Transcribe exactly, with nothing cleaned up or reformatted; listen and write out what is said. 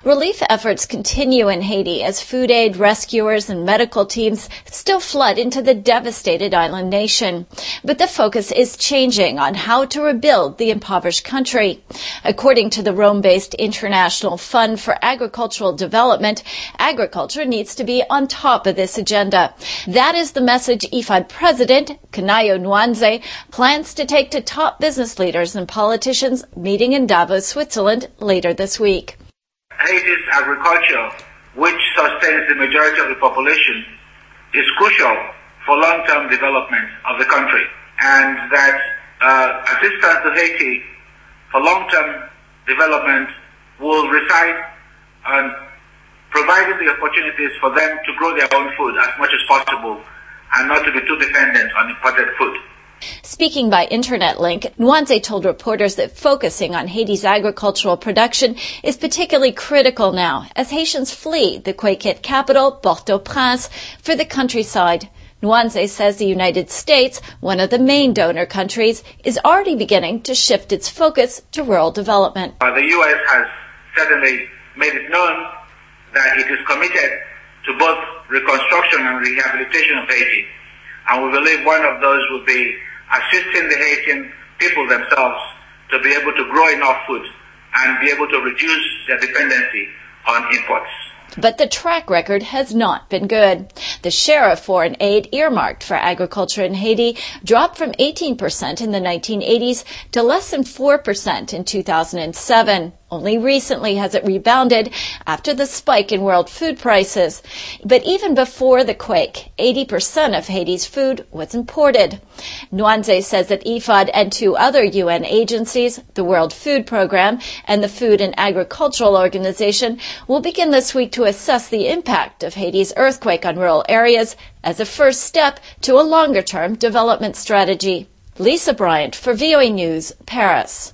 Relief efforts continue in Haiti as food aid, rescuers, and medical teams still flood into the devastated island nation. But the focus is changing on how to rebuild the impoverished country. According to the Rome-based International Fund for Agricultural Development, agriculture needs to be on top of this agenda. That is the message I F A D President Kanayo Nwanze plans to take to top business leaders and politicians meeting in Davos, Switzerland later this week. Haiti's agriculture, which sustains the majority of the population, is crucial for long-term development of the country, and that uh, assistance to Haiti for long-term development will reside on providing the opportunities for them to grow their own food as much as possible and not to be too dependent on imported food. Speaking by internet link, Nwanze told reporters that focusing on Haiti's agricultural production is particularly critical now as Haitians flee the Quake-hit capital, Port-au-Prince, for the countryside. Nwanze says the United States, one of the main donor countries, is already beginning to shift its focus to rural development. Uh, the U S has certainly made it known that it is committed to both reconstruction and rehabilitation of Haiti. And we believe one of those will be assisting the Haitian people themselves to be able to grow enough food and be able to reduce their dependency on imports. But the track record has not been good. The share of foreign aid earmarked for agriculture in Haiti dropped from eighteen percent in the nineteen eighties to less than four percent in two thousand seven. Only recently has it rebounded after the spike in world food prices. But even before the quake, eighty percent of Haiti's food was imported. Nwanze says that I F A D and two other U N agencies, the World Food Program and the Food and Agricultural Organization, will begin this week to assess the impact of Haiti's earthquake on rural areas as a first step to a longer-term development strategy. Lisa Bryant for V O A News, Paris.